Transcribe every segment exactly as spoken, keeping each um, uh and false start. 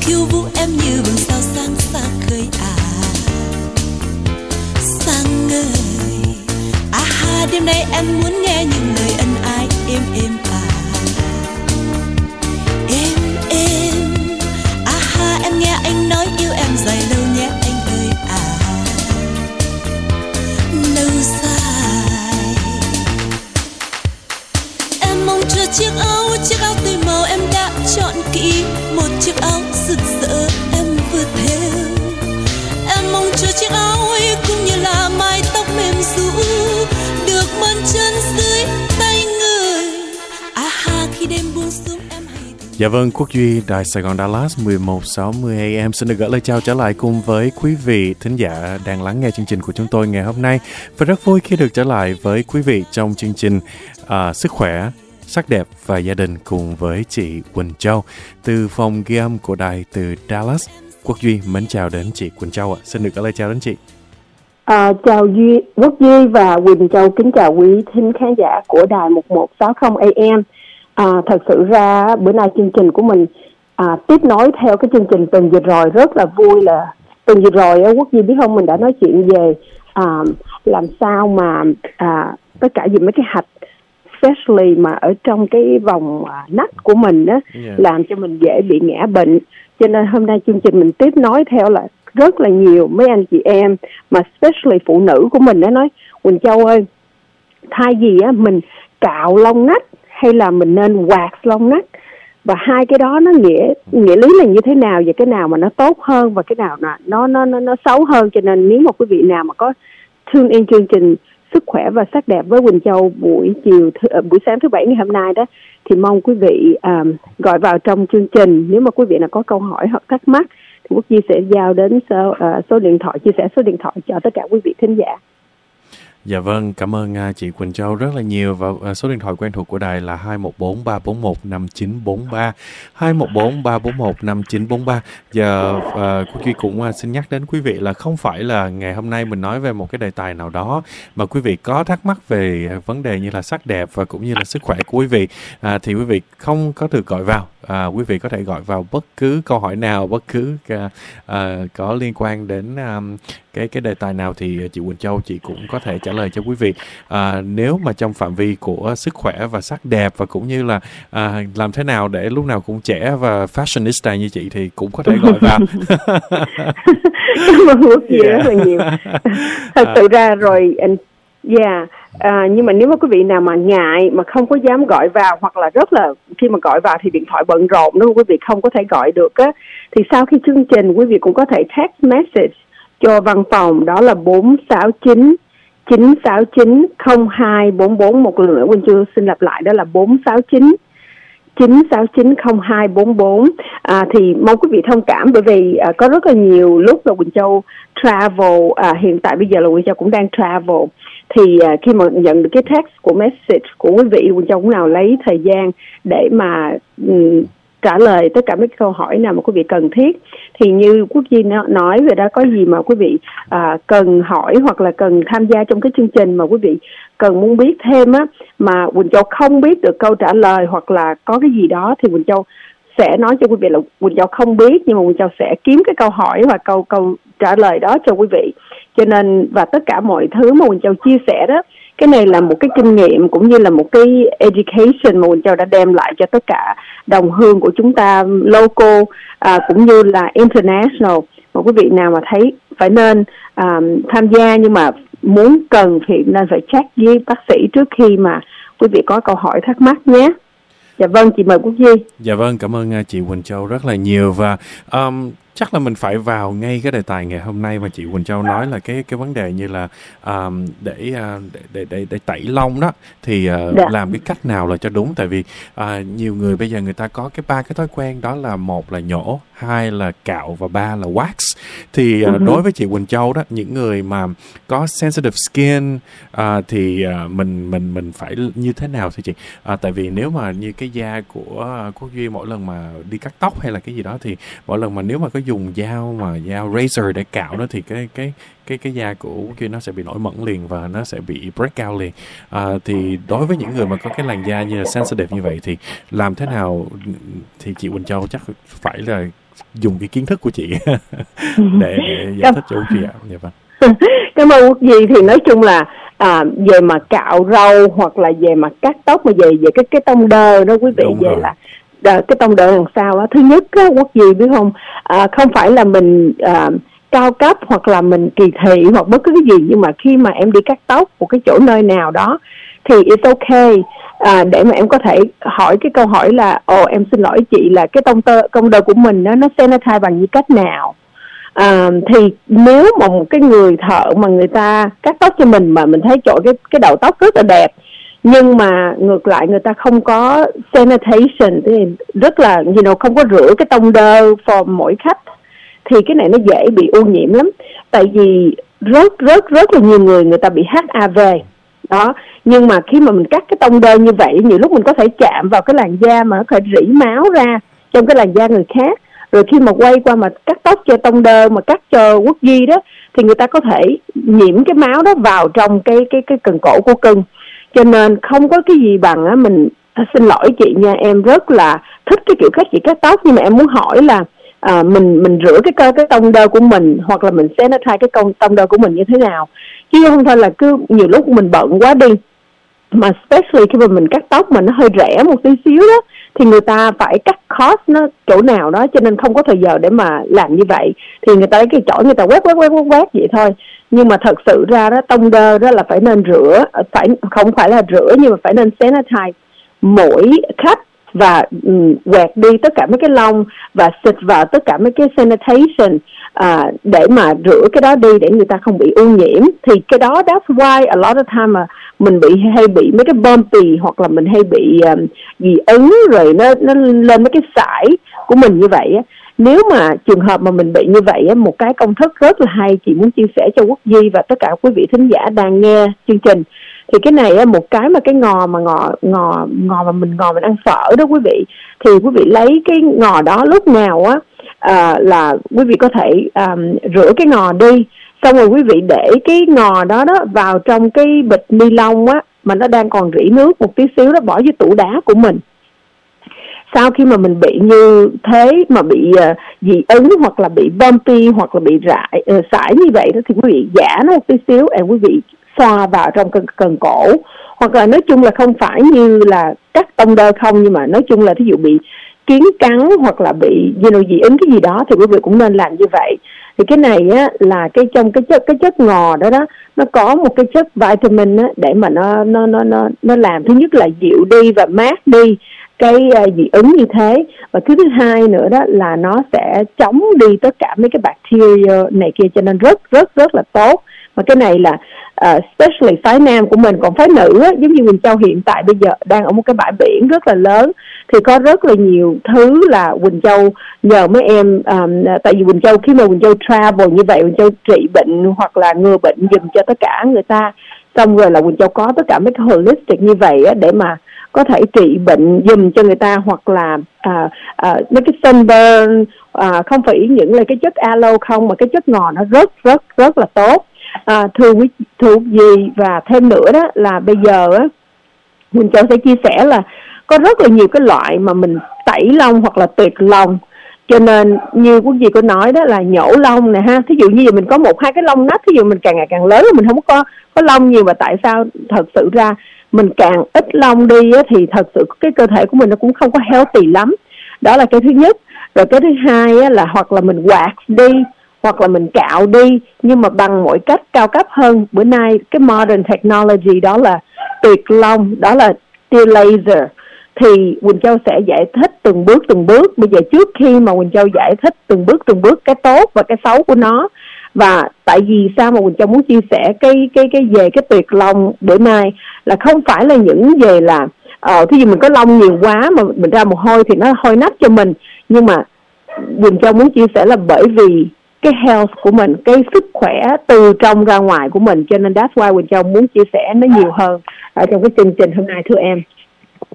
khiêu vũ em như vầng sao sáng xa khơi à. Sáng ơi, à ha, đêm nay em muốn nghe những lời ân ái êm êm à. Êm êm, à ha, em nghe anh nói yêu em dài lâu nhé anh ơi à. Lâu dài em mong chờ chiếc áo, chiếc áo tươi màu em đã chọn kỹ, một chiếc áo rực rỡ em vừa theo. Em mong chờ chiếc áo ấy cũng như là mái tóc mềm ru được mơn trơn dưới tay người. À ha, khi đêm buông xuống em hay từng... Dạ vâng, Quốc Duy, Đài Sài Gòn Dallas mười một sáu mươi a em xin được gửi lời chào trở lại cùng với quý vị thính giả đang lắng nghe chương trình của chúng tôi ngày hôm nay. Và rất vui khi được trở lại với quý vị trong chương trình uh, Sức khỏe, sắc đẹp và gia đình cùng với chị Quỳnh Châu từ phòng ghi âm của đài từ Dallas. Quốc Duy mến chào đến chị Quỳnh Châu ạ. Xin được gửi lời chào đến chị. À, chào Duy, Quốc Duy và Quỳnh Châu kính chào quý thính khán giả của đài một một sáu không a em. À, thật sự ra bữa nay chương trình của mình à, tiếp nối theo cái chương trình tuần vừa rồi, rất là vui là tuần vừa rồi Quốc Duy biết không, mình đã nói chuyện về à, làm sao mà à, tất cả gì mấy cái hạch especially mà ở trong cái vòng à, nách của mình đó, yeah, làm cho mình dễ bị ngã bệnh. Cho nên hôm nay chương trình mình tiếp nối theo là rất là nhiều mấy anh chị em mà especially phụ nữ của mình đã nói Quỳnh Châu ơi, thay vì á mình cạo lông nách hay là mình nên wax lông nách, và hai cái đó nó nghĩa nghĩa lý là như thế nào, và cái nào mà nó tốt hơn và cái nào là nó nó nó nó xấu hơn. Cho nên nếu mà quý vị nào mà có tune in chương trình Sức khỏe và sắc đẹp với Quỳnh Châu buổi chiều thứ, buổi sáng thứ bảy ngày hôm nay đó, thì mong quý vị um, gọi vào trong chương trình. Nếu mà quý vị nào có câu hỏi hoặc thắc mắc thì Quốc Duy sẽ giao đến số, uh, số điện thoại, chia sẻ số điện thoại cho tất cả quý vị thính giả. Dạ vâng, cảm ơn uh, chị Quỳnh Châu rất là nhiều. Và uh, số điện thoại quen thuộc của đài là hai một bốn ba bốn một năm chín bốn ba, hai một bốn ba bốn một năm chín bốn ba. Giờ uh, Quốc Duy cũng uh, xin nhắc đến quý vị là không phải là ngày hôm nay mình nói về một cái đề tài nào đó, mà quý vị có thắc mắc về uh, vấn đề như là sắc đẹp và cũng như là sức khỏe của quý vị, uh, thì quý vị không có được gọi vào. À, quý vị có thể gọi vào bất cứ câu hỏi nào, bất cứ uh, uh, có liên quan đến um, cái cái đề tài nào thì chị Quỳnh Châu chị cũng có thể trả lời cho quý vị. À, nếu mà trong phạm vi của sức khỏe và sắc đẹp và cũng như là à, làm thế nào để lúc nào cũng trẻ và fashionista như chị thì cũng có thể gọi vào. Cảm ơn Quốc Duy rất là nhiều. Thật sự ra rồi, yeah. À, nhưng mà nếu mà quý vị nào mà ngại mà không có dám gọi vào, hoặc là rất là khi mà gọi vào thì điện thoại bận rộn đó, quý vị không có thể gọi được á, thì sau khi chương trình quý vị cũng có thể text message cho văn phòng, đó là bốn sáu chín chín sáu chín không hai bốn bốn. Một lần nữa Quỳnh Châu xin lặp lại, đó là bốn sáu chín chín sáu chín không hai bốn bốn. À, thì mong quý vị thông cảm, bởi vì à, có rất là nhiều lúc là Quỳnh Châu travel, à, hiện tại bây giờ là Quỳnh Châu cũng đang travel, thì à, khi mà nhận được cái text của message của quý vị, Quỳnh Châu cũng nào lấy thời gian để mà um, trả lời tất cả mấy câu hỏi nào mà quý vị cần thiết. Thì như Quốc Duy nói về đó, có gì mà quý vị à, cần hỏi hoặc là cần tham gia trong cái chương trình mà quý vị cần muốn biết thêm á, mà Quỳnh Châu không biết được câu trả lời hoặc là có cái gì đó, thì Quỳnh Châu sẽ nói cho quý vị là Quỳnh Châu không biết, nhưng mà Quỳnh Châu sẽ kiếm cái câu hỏi hoặc câu câu trả lời đó cho quý vị. Cho nên và tất cả mọi thứ mà Quỳnh Châu chia sẻ đó, cái này là một cái kinh nghiệm cũng như là một cái education mà Quỳnh Châu đã đem lại cho tất cả đồng hương của chúng ta, local à, cũng như là international. Mà quý vị nào mà thấy phải nên à, tham gia, nhưng mà muốn cần thì nên phải check với bác sĩ trước khi mà quý vị có câu hỏi thắc mắc nhé. Dạ vâng, chị mời Quốc Duy. Dạ vâng, cảm ơn chị Quỳnh Châu rất là nhiều. Và um, chắc là mình phải vào ngay cái đề tài ngày hôm nay mà chị Quỳnh Châu nói là cái cái vấn đề như là um, để, uh, để để để để tẩy lông đó, thì uh, dạ. làm cái cách nào là cho đúng. Tại vì uh, nhiều người bây giờ người ta có cái ba cái thói quen, đó là một là nhổ, hai là cạo và ba là wax. Thì uh, uh-huh. đối với chị Quỳnh Châu đó, những người mà có sensitive skin uh, thì uh, mình mình mình phải như thế nào thưa chị? Uh, tại vì nếu mà như cái da của uh, Quốc Duy mỗi lần mà đi cắt tóc hay là cái gì đó, thì mỗi lần mà nếu mà có dùng dao mà dao razor để cạo đó thì cái cái cái cái da của Quốc Duy nó sẽ bị nổi mẩn liền và nó sẽ bị break out liền. À, thì đối với những người mà có cái làn da như là sensitive như vậy thì làm thế nào thì chị Quỳnh Châu chắc phải là dùng cái kiến thức của chị để, để giải thích cho Quốc Duy ạ. Dạ vâng. Cảm ơn Quốc Duy. Thì nói chung là à, về mà cạo râu hoặc là về mà cắt tóc mà về về cái cái tông đơ đó quý vị, Đúng về rồi. là à, cái tông đơ làm sao á, thứ nhất á, Quốc Duy biết không, à, không phải là mình à, cao cấp hoặc là mình kỳ thị hoặc bất cứ cái gì, nhưng mà khi mà em đi cắt tóc một cái chỗ nơi nào đó thì it's okay à, để mà em có thể hỏi cái câu hỏi là ồ em xin lỗi chị, là cái tông tơ tông đơ của mình đó, nó sanitize bằng như cách nào. À, thì nếu mà một cái người thợ mà người ta cắt tóc cho mình mà mình thấy trời cái cái đầu tóc rất là đẹp, nhưng mà ngược lại người ta không có sanitation, thì rất là you know, không có rửa cái tông đơ for mỗi khách, thì cái này nó dễ bị ô nhiễm lắm. Tại vì rất rất rất là nhiều người người ta bị hát i vê đó, nhưng mà khi mà mình cắt cái tông đơ như vậy, nhiều lúc mình có thể chạm vào cái làn da mà nó có thể rỉ máu ra trong cái làn da người khác, rồi khi mà quay qua mà cắt tóc cho tông đơ mà cắt cho Quốc Duy đó thì người ta có thể nhiễm cái máu đó vào trong cái cái cái cần cổ của cưng. Cho nên không có cái gì bằng á, mình xin lỗi chị nha, em rất là thích cái kiểu cách chị cắt tóc, nhưng mà em muốn hỏi là à, mình mình rửa cái cơ cái tông đơ của mình hoặc là mình sanitize cái con tông đơ của mình như thế nào, chứ không thôi là cứ nhiều lúc mình bận quá đi, mà especially khi mà mình cắt tóc mà nó hơi rẻ một tí xíu đó thì người ta phải cắt cost nó chỗ nào đó, cho nên không có thời giờ để mà làm như vậy, thì người ta lấy cái chổi người ta quét quét quét quét quét vậy thôi. Nhưng mà thật sự ra đó, tông đơ đó là phải nên rửa, phải không phải là rửa nhưng mà phải nên sanitize mỗi khách, và um, quẹt đi tất cả mấy cái lông và xịt vào tất cả mấy cái sanitation à, để mà rửa cái đó đi để người ta không bị ô nhiễm. Thì cái đó that's why a lot of time mà mình bị hay bị mấy cái bumpy hoặc là mình hay bị um, dị ứng rồi nó nó lên mấy cái sải của mình như vậy á. Nếu mà trường hợp mà mình bị như vậy á, một cái công thức rất là hay chị muốn chia sẻ cho Quốc Duy và tất cả quý vị thính giả đang nghe chương trình. Thì cái này á, một cái mà cái ngò mà ngò ngò ngò mà mình ngò mình ăn phở đó quý vị, thì quý vị lấy cái ngò đó lúc nào á à, là quý vị có thể um, rửa cái ngò đi, xong rồi quý vị để cái ngò đó đó vào trong cái bịch ni lông á mà nó đang còn rỉ nước một tí xíu đó, bỏ vô tủ đá của mình. Sau khi mà mình bị như thế mà bị uh, dị ứng hoặc là bị bumpy hoặc là bị rải uh, sải như vậy đó, thì quý vị giã nó một tí xíu và quý vị xoa vào trong cần, cần cổ, hoặc là nói chung là không phải như là cắt tông đơ không, nhưng mà nói chung là thí dụ bị kiến cắn hoặc là bị you know, dị ứng cái gì đó thì quý vị cũng nên làm như vậy. Thì cái này á là cái trong cái chất cái chất ngò đó đó nó có một cái chất vitamin á để mà nó nó nó nó nó làm thứ nhất là dịu đi và mát đi cái uh, dị ứng như thế, và thứ thứ hai nữa đó là nó sẽ chống đi tất cả mấy cái bacteria này kia, cho nên rất rất rất là tốt. Mà cái này là uh, especially phái nam của mình. Còn phái nữ á, giống như Quỳnh Châu hiện tại bây giờ đang ở một cái bãi biển rất là lớn, thì có rất là nhiều thứ là Quỳnh Châu nhờ mấy em um, tại vì Quỳnh Châu khi mà Quỳnh Châu travel như vậy, Quỳnh Châu trị bệnh hoặc là ngừa bệnh giùm cho tất cả người ta, xong rồi là Quỳnh Châu có tất cả mấy cái holistic như vậy á để mà có thể trị bệnh giùm cho người ta, hoặc là à, à, mấy cái sunburn, à, không phải những là cái chất aloe không, mà cái chất ngò nó rất rất rất là tốt. À, thưa quý thưa gì và thêm nữa đó là bây giờ á Quỳnh Châu sẽ chia sẻ là có rất là nhiều cái loại mà mình tẩy lông hoặc là tuyệt lông, cho nên như quý vị có nói đó là nhổ lông nè ha. Thí dụ như mình có một hai cái lông nách, thí dụ mình càng ngày càng lớn mình không có có lông nhiều, mà tại sao thật sự ra mình càng ít lông đi á, thì thật sự cái cơ thể của mình nó cũng không có healthy lắm. Đó là cái thứ nhất. Rồi cái thứ hai á, là hoặc là mình wax đi hoặc là mình cạo đi, nhưng mà bằng mọi cách cao cấp hơn. Bữa nay cái modern technology đó là tuyệt lông, đó là tia laser. Thì Quỳnh Châu sẽ giải thích từng bước từng bước. Bây giờ trước khi mà Quỳnh Châu giải thích từng bước từng bước cái tốt và cái xấu của nó, và tại vì sao mà Quỳnh Châu muốn chia sẻ cái cái cái về cái tuyệt lông bữa nay là không phải là những về là ờ thí dụ mình có lông nhiều quá mà mình ra mồ hôi thì nó hôi nách cho mình, nhưng mà Quỳnh Châu muốn chia sẻ là bởi vì cái health của mình, cái sức khỏe từ trong ra ngoài của mình, cho nên that's why Quỳnh Châu muốn chia sẻ nó nhiều hơn ở trong cái chương trình hôm nay thưa em.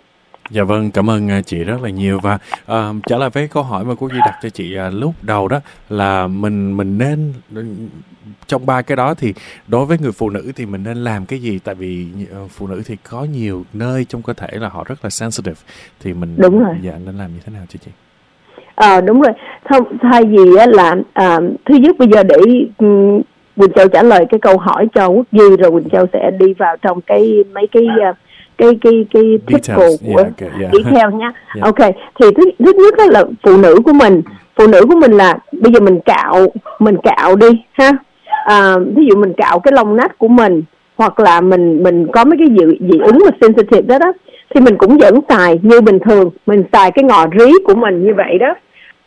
Dạ vâng, cảm ơn uh, chị rất là nhiều. Và uh, trả lời với câu hỏi mà cô Duy đặt cho chị uh, lúc đầu đó là mình mình nên trong ba cái đó thì đối với người phụ nữ thì mình nên làm cái gì? Tại vì uh, phụ nữ thì có nhiều nơi trong cơ thể là họ rất là sensitive, thì mình đúng rồi. Dạ, nên làm như thế nào cho chị? À, đúng rồi. Không, thay vì là à, thứ nhất bây giờ để um, Quỳnh Châu trả lời cái câu hỏi cho Quốc Duy, rồi Quỳnh Châu sẽ đi vào trong cái mấy cái uh, cái cái cái typical của yeah, okay, yeah. đi theo nhé. Yeah. Ok, thì thứ thứ nhất đó là phụ nữ của mình, phụ nữ của mình là bây giờ mình cạo mình cạo đi ha. À, ví dụ mình cạo cái lông nách của mình, hoặc là mình mình có mấy cái dị dị ứng mà sensitive đó đó, thì mình cũng vẫn xài như bình thường, mình xài cái ngò rí của mình như vậy đó.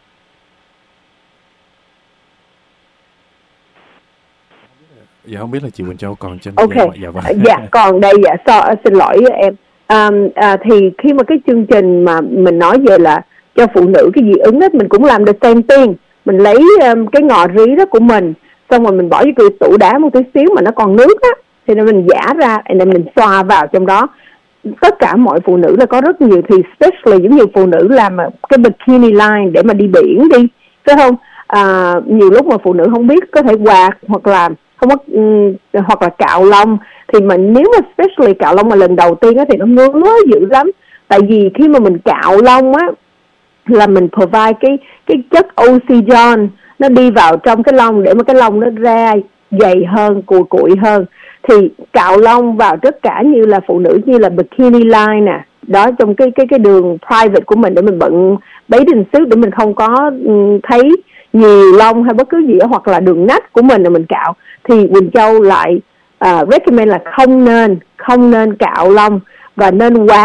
Dạ không biết là chị Quỳnh Châu còn trên. Ok, dạ, dạ, vâng. dạ còn đây, dạ so, xin lỗi em. À, à, thì khi mà cái chương trình mà mình nói về là cho phụ nữ cái dị ứng đó, mình cũng làm được same thing. Mình lấy um, cái ngò rí đó của mình, xong rồi mình bỏ vô cái tủ đá một tí xíu mà nó còn nước á, thì mình giã ra, nên mình xoa vào trong đó. Tất cả mọi phụ nữ là có rất nhiều, thì especially giống như phụ nữ làm cái bikini line để mà đi biển đi, phải không? À, nhiều lúc mà phụ nữ không biết có thể quạt hoặc là không có um, hoặc là cạo lông, thì mình nếu mà especially cạo lông mà lần đầu tiên á thì nó ngứa dữ lắm. Tại vì khi mà mình cạo lông á là mình provide cái cái chất oxygen nó đi vào trong cái lông để mà cái lông nó ra dày hơn, cùi cụi hơn. Thì cạo lông vào tất cả như là phụ nữ như là bikini line nè, đó trong cái cái cái đường private của mình để mình bận bathing suit để mình không có um, thấy nhiều lông hay bất cứ gì đó, hoặc là đường nách của mình là mình cạo, thì Quỳnh Châu lại uh, recommend là không nên không nên cạo lông và nên wax.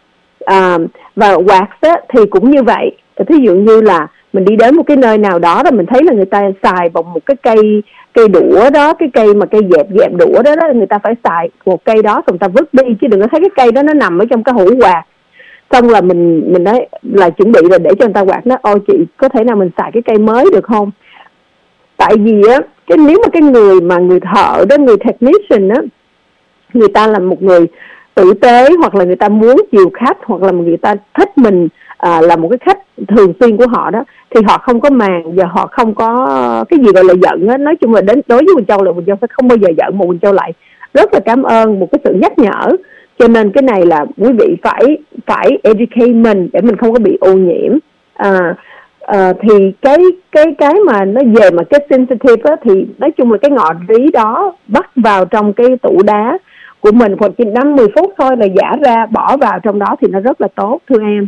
Uh, và wax á, thì cũng như vậy. Thí dụ như là mình đi đến một cái nơi nào đó, đó mình thấy là người ta xài bằng một cái cây cây đũa đó, cái cây mà cây dẹp dẹp đũa đó, đó người ta phải xài một cây đó, xong người ta vứt đi, chứ đừng có thấy cái cây đó nó nằm ở trong cái hũ quạt, xong là mình mình nói là chuẩn bị là để cho người ta quạt nó, ô chị có thể nào mình xài cái cây mới được không? Tại vì á, cái nếu mà cái người mà người thợ đó, người technician á, người ta là một người tử tế, hoặc là người ta muốn chiều khách, hoặc là người ta thích mình à, là một cái khách thường xuyên của họ đó, thì họ không có màng và họ không có cái gì gọi là giận á. Nói chung là đến đối với Quỳnh Châu là Quỳnh Châu sẽ không bao giờ giận, mà Quỳnh Châu lại rất là cảm ơn một cái sự nhắc nhở. Cho nên cái này là quý vị phải phải educate mình để mình không có bị ô nhiễm. À, à, thì cái cái cái mà nó về mà cái sensitive á, thì nói chung là cái ngọn rí đó bắt vào trong cái tủ đá của mình khoảng chừng năm mười phút thôi là giã ra, bỏ vào trong đó thì nó rất là tốt, thưa em.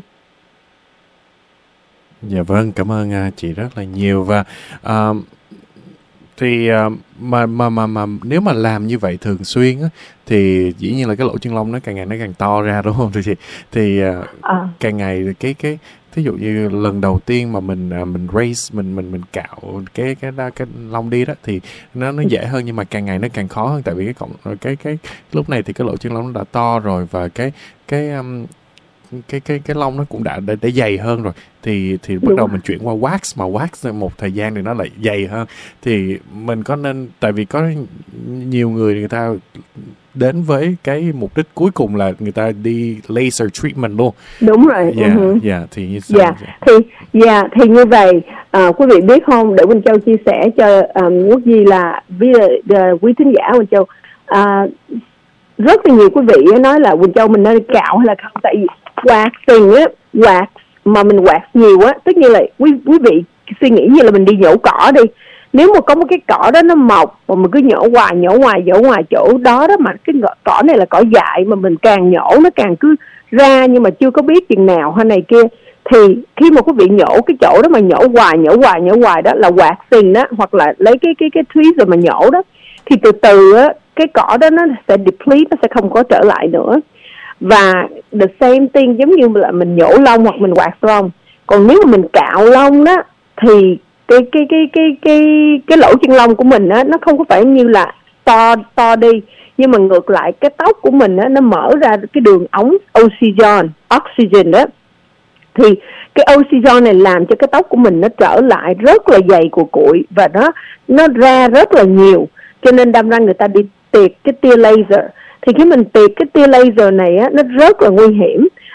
Dạ vâng, cảm ơn uh, chị rất là nhiều. Và uh, thì uh, mà mà mà mà nếu mà làm như vậy thường xuyên á, thì dĩ nhiên là cái lỗ chân lông nó càng ngày nó càng to ra, đúng không thưa chị? Thì uh, à. càng ngày cái cái thí dụ như lần đầu tiên mà mình uh, mình raise mình mình mình cạo cái cái cái, cái lông đi đó thì nó nó dễ hơn, nhưng mà càng ngày nó càng khó hơn, tại vì cái cộng cái cái lúc này thì cái lỗ chân lông nó đã to rồi, và cái cái um, cái cái cái lông nó cũng đã để, để dày hơn rồi, thì thì bắt đầu mình chuyển qua wax, mà wax một thời gian thì nó lại dày hơn. Thì mình có nên, tại vì có nhiều người người ta đến với cái mục đích cuối cùng là người ta đi laser treatment luôn. Đúng rồi. Dạ, uh-huh. dạ, thì như sao? Dạ, thì dạ thì như vậy, à, quý vị biết không, để Quỳnh Châu chia sẻ cho um, Quốc Duy là với uh, quý thính giả Quỳnh Châu, uh, rất là nhiều quý vị nói là Quỳnh Châu mình nên cạo hay là không, tại vì quạt tiền á, quạt mà mình quạt nhiều á, tất nhiên là quý quý vị suy nghĩ như là mình đi nhổ cỏ đi. Nếu mà có một cái cỏ đó nó mọc mà mình cứ nhổ hoài nhổ hoài nhổ hoài chỗ đó đó, mà cái cỏ này là cỏ dại mà mình càng nhổ nó càng cứ ra, nhưng mà chưa có biết chừng nào hay này kia, thì khi mà quý vị nhổ cái chỗ đó mà nhổ hoài nhổ hoài nhổ hoài đó là quạt tiền đó, hoặc là lấy cái cái cái tweezer mà nhổ đó, thì từ từ á cái cỏ đó nó sẽ deplete, nó sẽ không có trở lại nữa. Và the same thing giống như là mình nhổ lông hoặc mình quạt lông. Còn nếu mà mình cạo lông đó thì cái cái cái cái cái cái lỗ chân lông của mình á, nó không có phải như là to to đi, nhưng mà ngược lại cái tóc của mình á, nó mở ra cái đường ống oxygen oxygen đó, thì cái oxygen này làm cho cái tóc của mình nó trở lại rất là dày của cuội, và nó nó ra rất là nhiều. Cho nên đâm ra người ta đi tiệt cái tia laser. Thì khi mình tiệt cái tia laser này á, nó rất là nguy hiểm,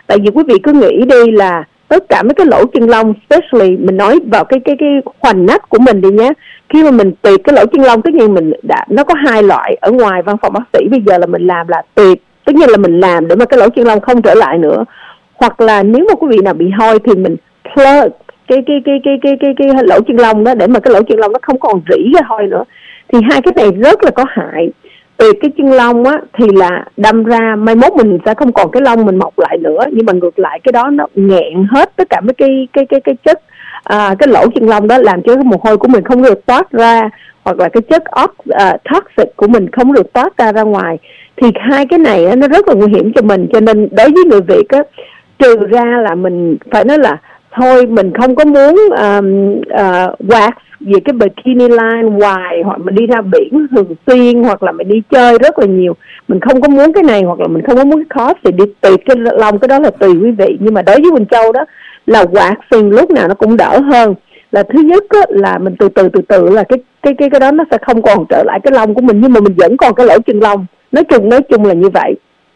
Tại vì quý vị cứ nghĩ đi là tất cả mấy cái lỗ chân lông, especially mình nói vào cái cái cái khoành nách của mình đi nhé. Khi mà mình tuyệt cái lỗ chân lông, tất nhiên mình đã, nó có hai loại ở ngoài văn phòng bác sĩ bây giờ là mình làm là tuyệt, tất nhiên là mình làm để mà cái lỗ chân lông không trở lại nữa. Hoặc là nếu mà quý vị nào bị hôi thì mình plug cái cái cái cái cái cái cái, cái lỗ chân lông đó để mà cái lỗ chân lông nó không còn rỉ ra hôi nữa. Thì hai cái này rất là có hại. Tuyệt cái chân lông á thì là đâm ra mai mốt mình sẽ không còn cái lông mình mọc lại nữa, nhưng mà ngược lại cái đó nó nghẹn hết tất cả mấy cái cái cái cái chất à, cái lỗ chân lông đó, làm cho cái mồ hôi của mình không được toát ra, hoặc là cái chất ox, uh, toxic của mình không được toát ra ra ngoài. Thì hai cái này á, nó rất là nguy hiểm cho mình. Cho nên đối với người Việt á, trừ ra là mình phải nói là thôi mình không có muốn um, uh, wax về cái bikini line hoài, hoặc mình đi ra biển thường xuyên, hoặc là mình đi chơi rất là nhiều, mình không có muốn cái này, hoặc là mình không có muốn cái khó thì đi tuyệt cái lông, cái đó là tùy quý vị. Nhưng mà đối với Quỳnh Châu đó là waxing lúc nào nó cũng đỡ hơn. Là thứ nhất á, là mình từ từ từ từ là cái cái cái cái đó nó sẽ không còn trở lại cái lông của mình, nhưng mà mình vẫn còn cái lỗ chân lông. Nói chung nói chung là như vậy.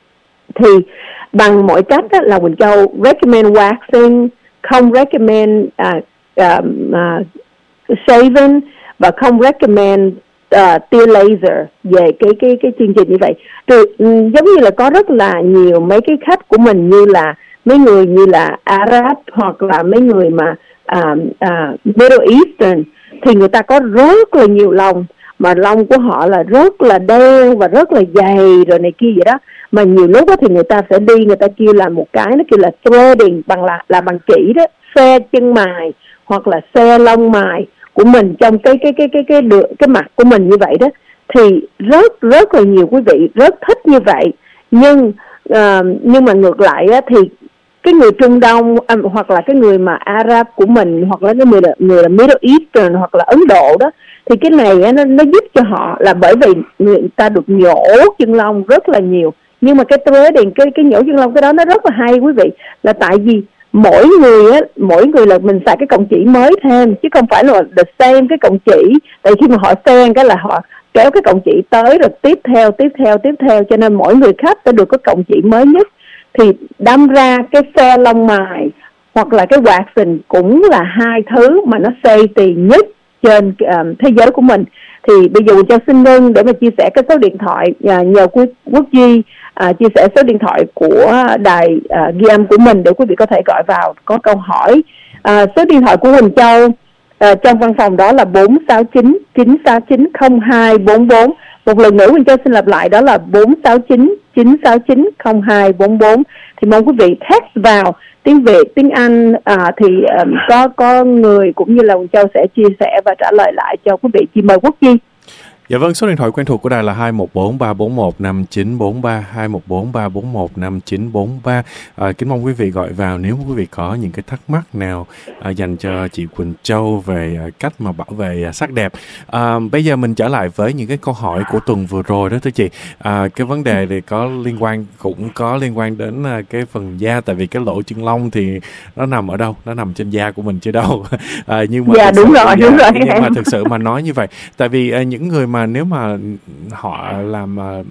Thì bằng mọi cách á, là Quỳnh Châu recommend waxing, không recommend uh, uh, uh, shaving, và không recommend uh, tia laser về cái cái cái chương trình như vậy. Rồi, giống như là có rất là nhiều mấy cái khách của mình như là mấy người như là Arab, hoặc là mấy người mà uh, uh, Middle Eastern, thì người ta có rất là nhiều lông, mà lông của họ là rất là đen và rất là dày rồi này kia vậy đó. Mà nhiều lúc đó thì người ta sẽ đi, người ta kêu là một cái nó kêu là threading, bằng là là bằng chỉ đó, xe chân mài hoặc là xe lông mài của mình trong cái cái cái cái cái được cái mặt của mình như vậy đó. Thì rất rất là nhiều quý vị rất thích như vậy. Nhưng uh, nhưng mà ngược lại á, thì cái người Trung Đông à, hoặc là cái người mà Arab của mình, hoặc là cái người là, người là Middle Eastern hoặc là Ấn Độ đó, thì cái này á, nó, nó giúp cho họ là bởi vì người ta được nhổ chân lông rất là nhiều. Nhưng mà cái threading, cái cái nhổ chân lông cái đó nó rất là hay quý vị, là tại vì mỗi người á, mỗi người là mình xài cái cọng chỉ mới thêm, chứ không phải là the same cái cọng chỉ. Tại khi mà họ xen cái là họ kéo cái cọng chỉ tới rồi tiếp theo tiếp theo tiếp theo, cho nên mỗi người khách sẽ được cái cọng chỉ mới nhất. Thì đâm ra cái xe lông mài hoặc là cái waxing cũng là hai thứ mà nó safety nhất trên um, thế giới của mình. Thì bây giờ cho xin Ngân để mà chia sẻ cái số điện thoại, uh, nhờ Quốc, Quốc Duy uh, chia sẻ số điện thoại của đài uh, ghi âm của mình để quý vị có thể gọi vào có câu hỏi. Uh, số điện thoại của Quỳnh Châu uh, trong văn phòng đó là bốn sáu chín chín sáu chín không hai bốn bốn. Một lần nữa Quỳnh Châu xin lặp lại, đó là bốn sáu chín chín sáu chín không hai bốn bốn. Thì mong quý vị text vào tiếng Việt, tiếng Anh à, thì um, có có người cũng như là Quỳnh Châu sẽ chia sẻ và trả lời lại cho quý vị. Chị mời Quốc Duy. Dạ vâng, số điện thoại quen thuộc của đài là hai một bốn ba bốn một năm chín bốn ba, hai một bốn ba bốn một năm chín bốn ba. À, kính mong quý vị gọi vào nếu quý vị có những cái thắc mắc nào à, dành cho chị Quỳnh Châu về à, cách mà bảo vệ à, sắc đẹp. À, bây giờ mình trở lại với những cái câu hỏi của tuần vừa rồi đó thưa chị. À, cái vấn đề thì có liên quan, cũng có liên quan đến à, cái phần da, tại vì cái lỗ chân lông thì nó nằm ở đâu? Nó nằm trên da của mình chứ đâu. À, nhưng mà dạ đúng rồi, dạ, đúng rồi. Nhưng mà thực sự mà nói như vậy, tại vì à, những người mà nếu mà họ làm uh,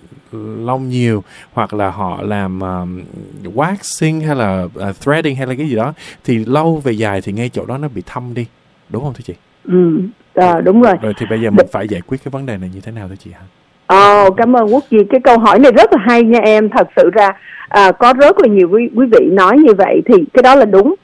lông nhiều, hoặc là họ làm uh, waxing hay là uh, threading hay là cái gì đó, thì lâu về dài thì ngay chỗ đó nó bị thâm đi, đúng không thưa chị? Ừ, à, đúng rồi. Rồi thì bây giờ mình phải giải quyết cái vấn đề này như thế nào thưa chị hả? Ồ, oh, cảm ơn Quốc Duy. Cái câu hỏi này rất là hay nha em. Thật sự ra à, có rất là nhiều quý, quý vị nói như vậy, thì cái đó là đúng.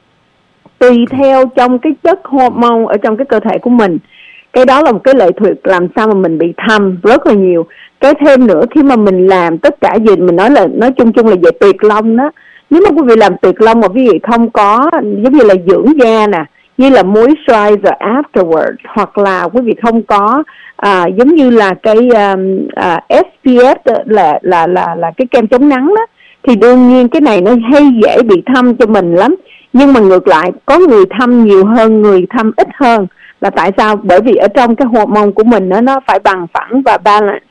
Tùy theo trong cái chất hormone ở trong cái cơ thể của mình, cái đó là một cái lệ thuộc làm sao mà mình bị thâm rất là nhiều. Cái thêm nữa, khi mà mình làm tất cả gì mình nói là nói chung chung là về tuyệt lông đó, nếu mà quý vị làm tuyệt lông mà quý vị không có giống như là dưỡng da nè, như là moisturizer afterward, hoặc là quý vị không có à, giống như là cái um, à, ét pê ép là là là là cái kem chống nắng đó, thì đương nhiên cái này nó hay dễ bị thâm cho mình lắm. Nhưng mà ngược lại, có người thâm nhiều hơn, người thâm ít hơn. Là tại sao? Bởi vì ở trong cái hormone của mình đó, nó phải bằng phẳng và balance.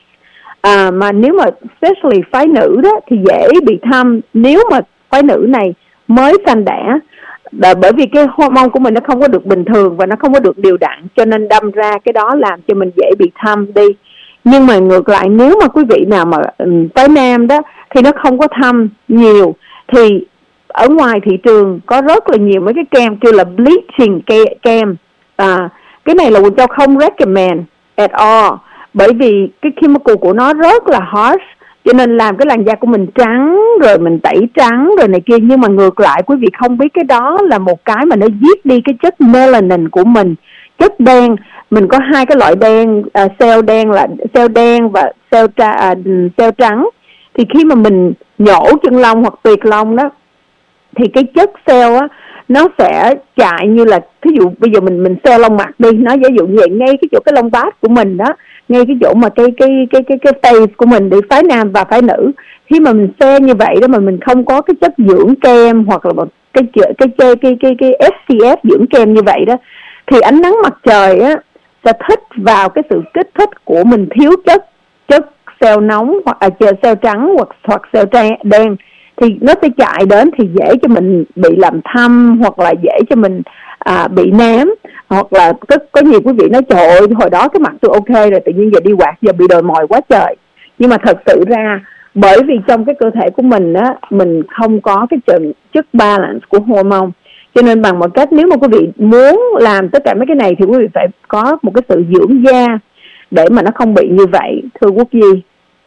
À, mà nếu mà especially phái nữ đó thì dễ bị thâm nếu mà phái nữ này mới sanh đẻ. Bởi vì cái hormone của mình nó không có được bình thường và nó không có được đều đặn, cho nên đâm ra cái đó làm cho mình dễ bị thâm đi. Nhưng mà ngược lại, nếu mà quý vị nào mà phái nam đó thì nó không có thâm nhiều, thì ở ngoài thị trường có rất là nhiều mấy cái kem kêu là bleaching kem. À, cái này là Quỳnh Châu không recommend at all, bởi vì cái chemical của nó rất là harsh, cho nên làm cái làn da của mình trắng, rồi mình tẩy trắng rồi này kia. Nhưng mà ngược lại quý vị không biết cái đó là một cái mà nó giết đi cái chất melanin của mình, chất đen. Mình có hai cái loại đen, uh, cell đen là cell đen và cell, tra, uh, cell trắng. Thì khi mà mình nhổ chân lông hoặc tuyệt lông đó, thì cái chất cell á nó sẽ chạy như là, thí dụ bây giờ mình mình cell lông mặt đi, nó ví dụ như vậy, ngay cái chỗ cái lông bát của mình đó, ngay cái chỗ mà cái cái cái cái cái face của mình, để phái nam và phái nữ. Khi mà mình xe như vậy đó mà mình không có cái chất dưỡng kem hoặc là một cái cái cái cái cái cái, cái ét pê ép dưỡng kem như vậy đó, thì ánh nắng mặt trời á sẽ thích vào cái sự kích thích của mình thiếu chất chất cell nóng hoặc à, cell trắng hoặc hoặc cell đen, thì nó sẽ chạy đến thì dễ cho mình bị làm thâm, hoặc là dễ cho mình à, bị nám, hoặc là có, có nhiều quý vị nói trời ơi hồi đó cái mặt tôi ok rồi, tự nhiên giờ đi quạt giờ bị đồi mồi quá trời. Nhưng mà thật sự ra bởi vì trong cái cơ thể của mình á, mình không có cái chất, chất balance của hormone, cho nên bằng một cách nếu mà quý vị muốn làm tất cả mấy cái này thì quý vị phải có một cái sự dưỡng da để mà nó không bị như vậy, thưa Quốc Duy.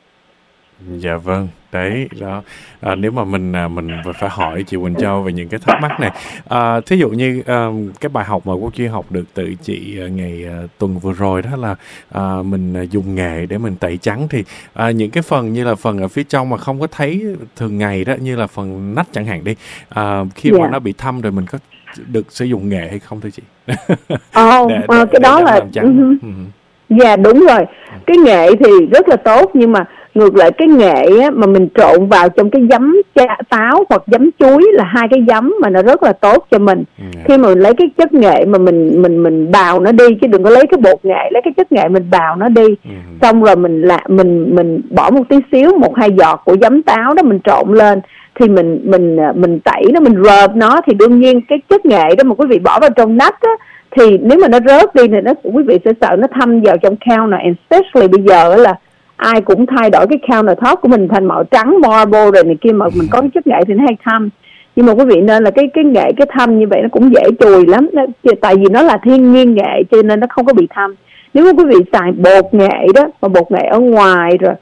Dạ vâng, đấy đó. À, nếu mà mình à, mình phải hỏi chị Quỳnh Châu về những cái thắc mắc này, à, thí dụ như à, cái bài học mà Quốc Duy học được từ chị à, ngày à, tuần vừa rồi đó là à, mình à, dùng nghệ để mình tẩy trắng, thì à, những cái phần như là phần ở phía trong mà không có thấy thường ngày đó, như là phần nách chẳng hạn đi, à, khi yeah. mà nó bị thâm rồi mình có được sử dụng nghệ hay không thưa chị? Ồ, oh, uh, cái để đó là uh-huh. uh-huh. Dạ yeah, đúng rồi. Cái nghệ thì rất là tốt, nhưng mà ngược lại cái nghệ á, mà mình trộn vào trong cái giấm táo hoặc giấm chuối là hai cái giấm mà nó rất là tốt cho mình. Yeah. Khi mà mình lấy cái chất nghệ mà mình mình mình bào nó đi, chứ đừng có lấy cái bột nghệ, lấy cái chất nghệ mình bào nó đi. Yeah. Xong rồi mình là mình mình bỏ một tí xíu, một hai giọt của giấm táo đó mình trộn lên, thì mình mình mình tẩy nó, mình rub nó, thì đương nhiên cái chất nghệ đó mà quý vị bỏ vào trong nách á, thì nếu mà nó rớt đi thì nó quý vị sẽ sợ nó thâm vào trong counter, and especially bây giờ là ai cũng thay đổi cái countertop của mình thành màu trắng marble rồi này kia, mà mình có cái chất nghệ thì nó hay thâm. Nhưng mà quý vị nên là cái cái nghệ cái thâm như vậy nó cũng dễ chùi lắm, nó, tại vì nó là thiên nhiên nghệ cho nên nó không có bị thâm. Nếu mà quý vị xài bột nghệ đó, mà bột nghệ ở ngoài rồi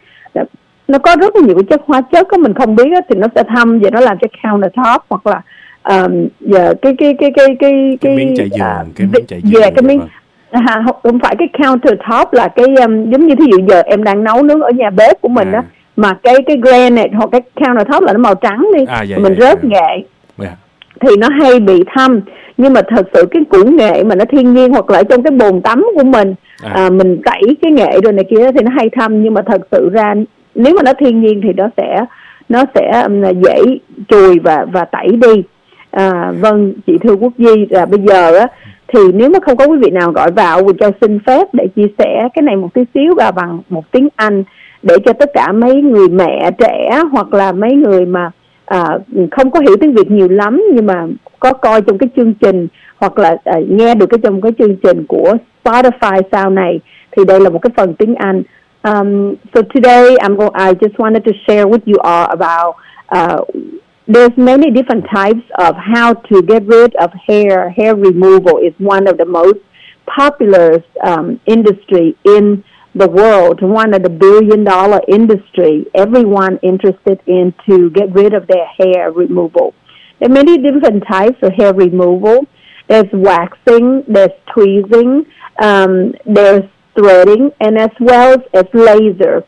nó có rất là nhiều cái chất hóa chất đó, mình không biết đó, thì nó sẽ thâm và nó làm cho countertop hoặc là um, yeah, cái cái cái cái cái cái miếng chải giường, uh, cái miếng chải giường, yeah, cái miếng à, không phải cái countertop, là cái um, giống như thí dụ giờ em đang nấu nướng ở nhà bếp của mình á, à. mà cái cái granite hoặc cái countertop là nó màu trắng đi, à, dạ, mình dạ, rớt dạ. nghệ yeah. thì nó hay bị thâm. Nhưng mà thật sự cái củ nghệ mà nó thiên nhiên hoặc là trong cái bồn tắm của mình, à. À, mình tẩy cái nghệ rồi này kia thì nó hay thâm. Nhưng mà thật sự ra nếu mà nó thiên nhiên thì nó sẽ nó sẽ um, dễ chùi và và tẩy đi. À, vâng chị thưa Quốc Duy, là bây giờ á thì nếu mà không có quý vị nào gọi vào, Quỳnh Châu xin phép để chia sẻ cái này một tí xíu và bằng một tiếng Anh, để cho tất cả mấy người mẹ trẻ hoặc là mấy người mà à, không có hiểu tiếng Việt nhiều lắm nhưng mà có coi trong cái chương trình hoặc là à, nghe được cái trong cái chương trình của Spotify sau này, thì đây là một cái phần tiếng Anh. Um, so today I'm go- I just wanted to share with you all about uh, there's many different types of how to get rid of hair. Hair removal is one of the most popular um, industry in the world, one of the billion dollar industry. Everyone interested in to get rid of their hair removal. There are many different types of hair removal. There's waxing, there's tweezing, um, there's threading, and as well as laser.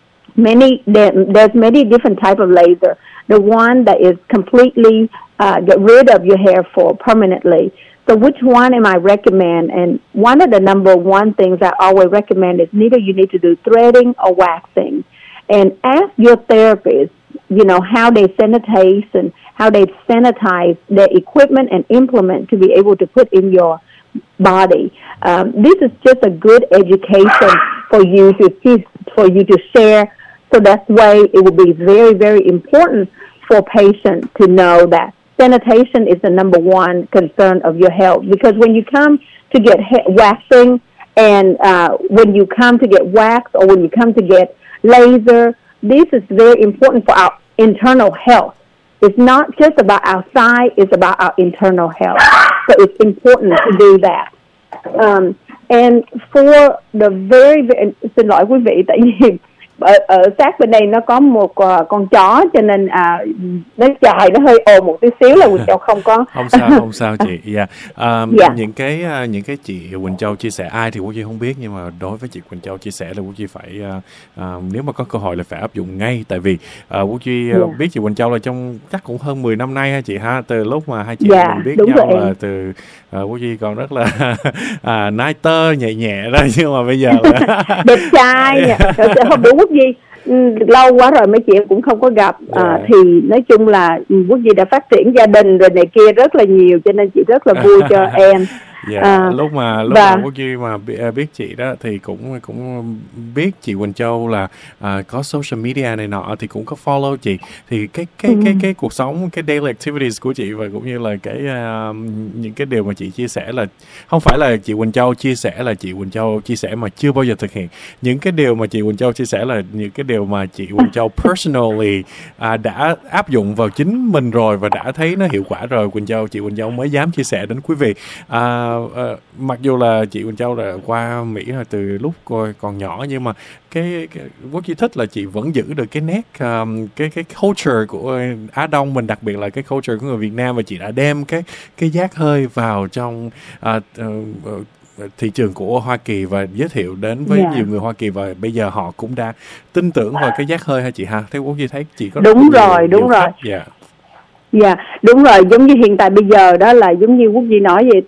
Many there, there's many different type of laser. The one that is completely uh, get rid of your hair for permanently. So which one am I recommend? And one of the number one things I always recommend is neither you need to do threading or waxing. And ask your therapist, you know, how they sanitize and how they sanitize their equipment and implement to be able to put in your body. Um, this is just a good education for you to for you to share. So that's why it will be very, very important for patients to know that sanitation is the number one concern of your health. Because when you come to get ha- waxing and uh, when you come to get wax or when you come to get laser, this is very important for our internal health. it's not just about outside, it's about our internal health. So it's important to do that. Um, and for the very, very xin lỗi quý vị, tại vì ở, ở sát bên đây nó có một uh, con chó, cho nên uh, nó trời nó hơi ồn một tí xíu là Quỳnh Châu không có. Không sao, không sao chị. Yeah. Um, yeah. Những cái uh, những cái chị Quỳnh Châu chia sẻ, ai thì Quốc Duy không biết, nhưng mà đối với chị Quỳnh Châu chia sẻ là Quốc Duy phải uh, uh, nếu mà có cơ hội là phải áp dụng ngay, tại vì uh, Quốc Duy uh, yeah. biết chị Quỳnh Châu là trong chắc cũng hơn mười năm nay ha chị ha, từ lúc mà hai chị yeah, mình biết đúng nhau rồi. là từ uh, Quốc Duy còn rất là uh, nai tơ nhẹ nhẹ đó, nhưng mà bây giờ là đẹp trai nha. Không đủ Quốc Duy. Lâu quá rồi mấy chị em cũng không có gặp. yeah. à, thì nói chung là Quốc Duy đã phát triển gia đình rồi này kia rất là nhiều, cho nên chị rất là vui cho em. Yeah. À, lúc mà lúc và... mà Quốc Duy mà biết chị đó thì cũng cũng biết chị Quỳnh Châu là uh, có social media này nọ, thì cũng có follow chị, thì cái cái ừ. cái cái cuộc sống, cái daily activities của chị và cũng như là cái uh, những cái điều mà chị chia sẻ là không phải là chị Quỳnh Châu chia sẻ là chị Quỳnh Châu chia sẻ mà chưa bao giờ thực hiện. Những cái điều mà chị Quỳnh Châu chia sẻ là những cái điều mà chị Quỳnh Châu personally uh, đã áp dụng vào chính mình rồi và đã thấy nó hiệu quả rồi. Quỳnh Châu chị Quỳnh Châu mới dám chia sẻ đến quý vị. Uh, Uh, mặc dù là chị Quỳnh Châu là qua Mỹ là từ lúc còn nhỏ, nhưng mà cái, cái Quốc Duy thích là chị vẫn giữ được cái nét um, cái cái culture của Á Đông mình, đặc biệt là cái culture của người Việt Nam, và chị đã đem cái cái giác hơi vào trong uh, uh, thị trường của Hoa Kỳ và giới thiệu đến với yeah. nhiều người Hoa Kỳ, và bây giờ họ cũng đã tin tưởng vào cái giác hơi ha chị ha. Thế Quốc Duy thấy chị có đúng rồi nhiều, đúng nhiều rồi dạ yeah. Dạ yeah, đúng rồi, giống như hiện tại bây giờ đó là giống như Quốc Duy nói vậy,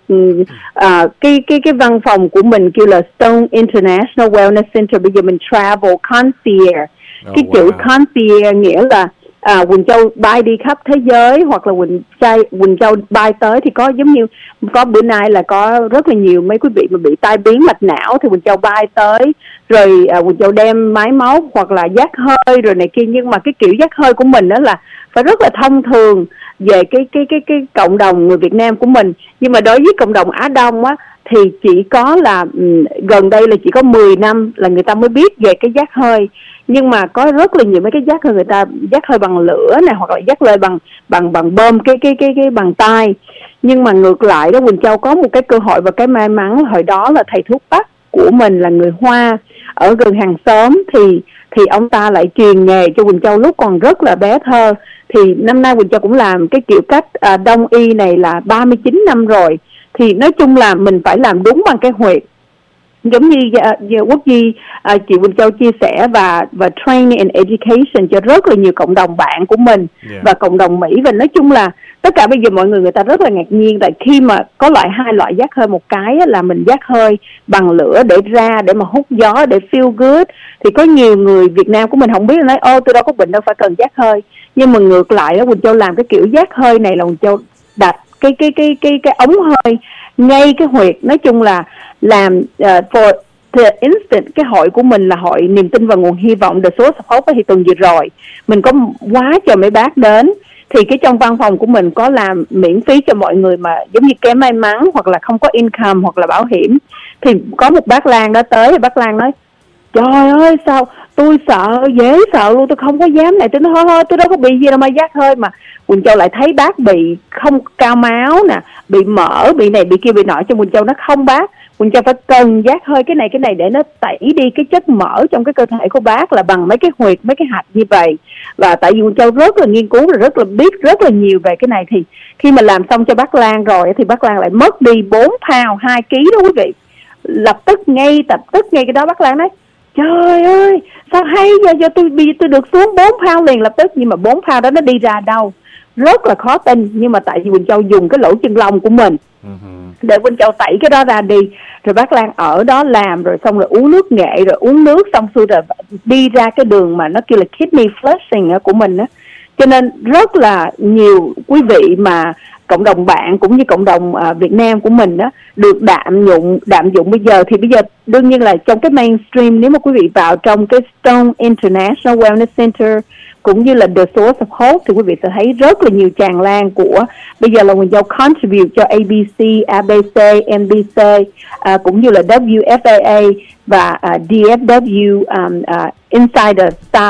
à, cái cái cái văn phòng của mình kêu là Stone International Wellness Center, bây giờ mình travel concierge. Oh, cái wow. chữ concierge nghĩa là à, Quỳnh Châu bay đi khắp thế giới, hoặc là Quỳnh Châu Quỳnh Châu bay tới thì có giống như có bữa nay là có rất là nhiều mấy quý vị mà bị tai biến mạch não thì Quỳnh Châu bay tới rồi à, Quỳnh Châu đem máy móc hoặc là giác hơi rồi này kia, nhưng mà cái kiểu giác hơi của mình đó là phải rất là thông thường về cái cái cái cái cộng đồng người Việt Nam của mình. Nhưng mà đối với cộng đồng Á Đông á thì chỉ có là um, gần đây là chỉ có mười năm là người ta mới biết về cái giác hơi. Nhưng mà có rất là nhiều mấy cái giác hơi, người ta giác hơi bằng lửa này, hoặc là giác hơi bằng bằng bằng bơm cái cái cái cái bằng tay. Nhưng mà ngược lại đó, Quỳnh Châu có một cái cơ hội và cái may mắn hồi đó là thầy thuốc Bắc của mình là người Hoa ở gần hàng xóm, thì thì ông ta lại truyền nghề cho Quỳnh Châu lúc còn rất là bé thơ. Thì năm nay Quỳnh Châu cũng làm cái kiểu cách à, đông y này là ba mươi chín năm rồi. Thì nói chung là mình phải làm đúng bằng cái huyệt. Giống như uh, Quốc Duy, uh, chị Quỳnh Châu chia sẻ và và training and education cho rất là nhiều cộng đồng bạn của mình yeah. và cộng đồng Mỹ. Và nói chung là tất cả bây giờ mọi người người ta rất là ngạc nhiên, tại khi mà có loại hai loại giác hơi, một cái là mình giác hơi bằng lửa để ra để mà hút gió để feel good, thì có nhiều người Việt Nam của mình không biết, nói ô tôi đâu có bệnh đâu phải cần giác hơi. Nhưng mà ngược lại đó, Quỳnh Châu làm cái kiểu giác hơi này là Quỳnh Châu đặt cái cái cái cái cái ống hơi ngay cái huyệt. Nói chung là làm uh, for the instant. Cái hội của mình là hội niềm tin và nguồn hy vọng The Source of Hope, thì tuần vừa rồi mình có quá trời mấy bác đến, thì cái trong văn phòng của mình có làm miễn phí cho mọi người mà giống như kém may mắn hoặc là không có income hoặc là bảo hiểm. Thì có một bác Lan đó tới, thì bác Lan nói trời ơi sao tôi sợ, dễ sợ luôn, tôi không có dám này. Tôi nói thôi thôi tôi đâu có bị gì đâu mà giác hơi. Mà Quỳnh Châu lại thấy bác bị không cao máu nè, bị mỡ, bị này bị kia bị nọ, cho Quỳnh Châu nó không bác, Quỳnh Châu phải cần giác hơi cái này cái này để nó tẩy đi cái chất mỡ trong cái cơ thể của bác là bằng mấy cái huyệt, mấy cái hạch như vậy. Và tại vì Quỳnh Châu rất là nghiên cứu rồi rất là biết rất là nhiều về cái này, thì khi mà làm xong cho bác Lan rồi thì bác Lan lại mất đi bốn pound hai ký đó quý vị. Lập tức ngay tập tức ngay cái đó bác Lan nói trời ơi sao hay giờ giờ tôi bây giờ tôi được xuống bốn pound liền lập tức. Nhưng mà bốn pound đó nó đi ra đâu rất là khó tin, nhưng mà tại vì Quỳnh Châu dùng cái lỗ chân lông của mình uh-huh. để Quỳnh Châu tẩy cái đó ra đi, rồi bác Lan ở đó làm rồi xong rồi uống nước nghệ, rồi uống nước xong xuôi rồi đi ra cái đường mà nó kêu là kidney flushing của mình á. Cho nên rất là nhiều quý vị mà cộng đồng bạn cũng như cộng đồng uh, Việt Nam của mình đó được đạm dụng đạm dụng bây giờ. Thì bây giờ đương nhiên là trong cái mainstream, nếu mà quý vị vào trong cái Stone International Wellness Center cũng như là The Source of Hope thì quý vị sẽ thấy rất là nhiều tràn lan của bây giờ là Quỳnh Châu contribute cho A B C, A B C, N B C uh, cũng như là W F A A và uh, D F W um, uh, Insider Style.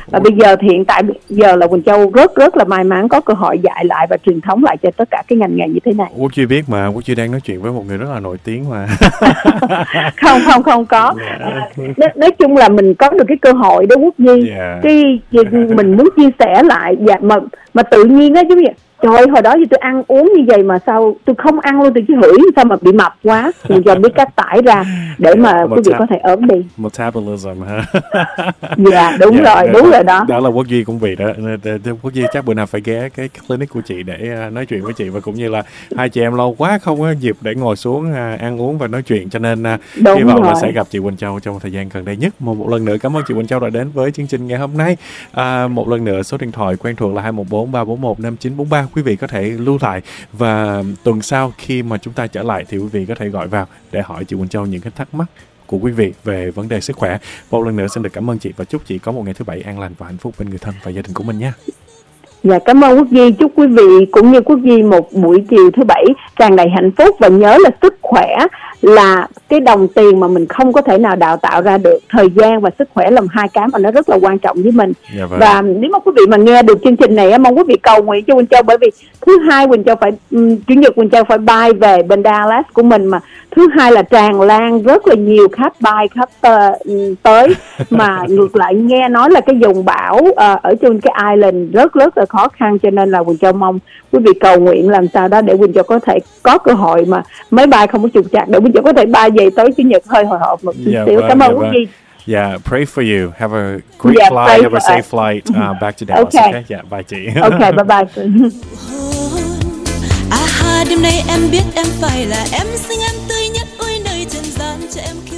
Và bây giờ thì hiện tại giờ là Quỳnh Châu rất rất là may mắn có cơ hội dạy lại và truyền thống lại cho tất cả cái ngành nghề như thế này. Quốc Duy biết mà, Quốc Duy đang nói chuyện với một người rất là nổi tiếng mà. không không không có. Yeah. À, nói, nói chung là mình có được cái cơ hội đó Quốc Duy. Yeah. Cái mình muốn chia sẻ lại và mà mà tự nhiên á, giống như trời ơi, hồi đó thì tôi ăn uống như vậy mà sao tôi không ăn luôn, tôi chỉ hửi sao mà bị mập quá. Mình cho biết cách tải ra để mà quý vị có thể ốm đi. Metabolism ha. Dạ đúng yeah, rồi, yeah, đúng rồi đó. Đó là Quốc Duy cũng vì đó. Quốc Duy chắc bữa nào phải ghé cái clinic của chị để nói chuyện với chị, và cũng như là hai chị em lâu quá không có dịp để ngồi xuống ăn uống và nói chuyện, cho nên hy vọng là sẽ gặp chị Quỳnh Châu trong thời gian gần đây nhất. Một, một lần nữa cảm ơn chị Quỳnh Châu đã đến với chương trình ngày hôm nay. À, một lần nữa số điện thoại quen thuộc là hai một bốn ba bốn một năm chín bốn ba. Quý vị có thể lưu lại, và tuần sau khi mà chúng ta trở lại thì quý vị có thể gọi vào để hỏi chị Quỳnh Châu những cái thắc mắc của quý vị về vấn đề sức khỏe. Một lần nữa xin được cảm ơn chị và chúc chị có một ngày thứ bảy an lành và hạnh phúc bên người thân và gia đình của mình nha. Dạ cảm ơn Quốc Duy, chúc quý vị cũng như Quốc Duy một buổi chiều thứ bảy tràn đầy hạnh phúc, và nhớ là sức khỏe là cái đồng tiền mà mình không có thể nào đào tạo ra được. Thời gian và sức khỏe là hai cái mà nó rất là quan trọng với mình. Dạ vâng. Và nếu mà quý vị mà nghe được chương trình này, mong quý vị cầu nguyện cho Quỳnh Châu, bởi vì thứ hai Quỳnh Châu phải um, chủ nhật Quỳnh Châu phải bay về bên Dallas của mình, mà thứ hai là tràn lan rất là nhiều khách bay khách uh, tới mà ngược lại nghe nói là cái vùng bão uh, ở trên cái island rất rất là khó khăn, cho nên là Quỳnh Châu mong quý vị cầu nguyện làm sao đó để Quỳnh Châu có thể có cơ hội mà máy bay không có trục trặc, để Quỳnh Châu có thể bay về tới chủ nhật hơi hồi hộp một chút yeah, xíu. Vâng, cảm ơn yeah, quý vị. Yeah, pray for you. Have a great Yeah, flight. Have a safe us. flight uh, back to Dallas. Okay. Okay. Yeah, bye chị. Okay, bye bye. À ha, đêm nay em biết em phải là em xinh em tươi nhất ôi nơi trần gian cho em kêu